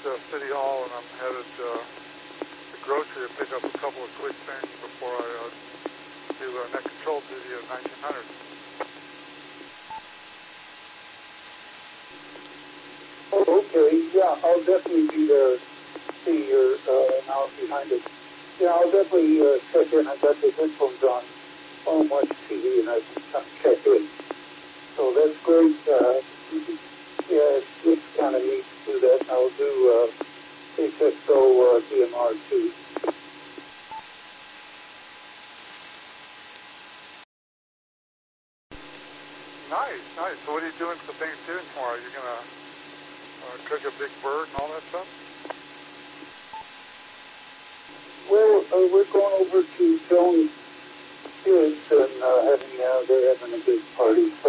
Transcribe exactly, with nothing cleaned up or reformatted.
uh, City Hall, and I'm headed uh, to grocery to pick up a couple of quick things before I uh, do a net control duty at nineteen hundred. Oh, okay. Yeah, I'll definitely be there. See your uh, house behind it. Yeah, I'll definitely uh, check in. I've got the headphones on, on much T V, and I can kind of check in. So that's great. Uh, yeah, it's, it's kind of neat to do that. I'll do uh, H X O uh, D M R too. Nice, nice. So what are you doing for Thanksgiving tomorrow? Are you going to uh, cook a big bird and all that stuff? Well, uh, we're going over to Jones Kids, and uh, having, uh, they're having a big party. So